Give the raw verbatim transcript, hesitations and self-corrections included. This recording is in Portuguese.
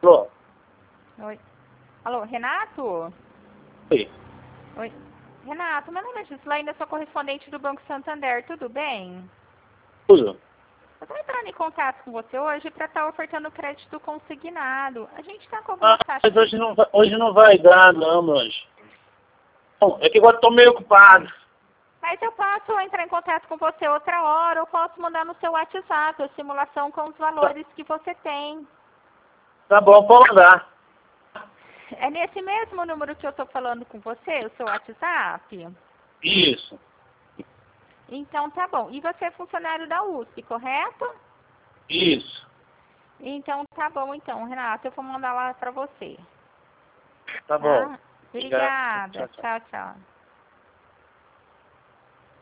Alô? Oi. Alô, Renato? Oi. Oi. Renato, meu nome é Gislaine, sou correspondente do Banco Santander, tudo bem? Tudo. Eu estou entrando em contato com você hoje para estar ofertando crédito consignado. A gente está com Ah, algumas taxas... mas hoje não, vai- hoje não vai dar, não, hoje. Bom, é que agora estou meio ocupado. Mas eu posso entrar em contato com você outra hora, ou posso mandar no seu WhatsApp a simulação com os valores que você tem. Tá bom, pode mandar. É nesse mesmo número que eu estou falando com você, o seu WhatsApp? Isso. Então tá bom. E você é funcionário da U S P, correto? Isso. Então tá bom então, Renato, eu vou mandar lá para você. Tá bom. Tá? Obrigado. Obrigada. Tchau, tchau. Tchau, tchau.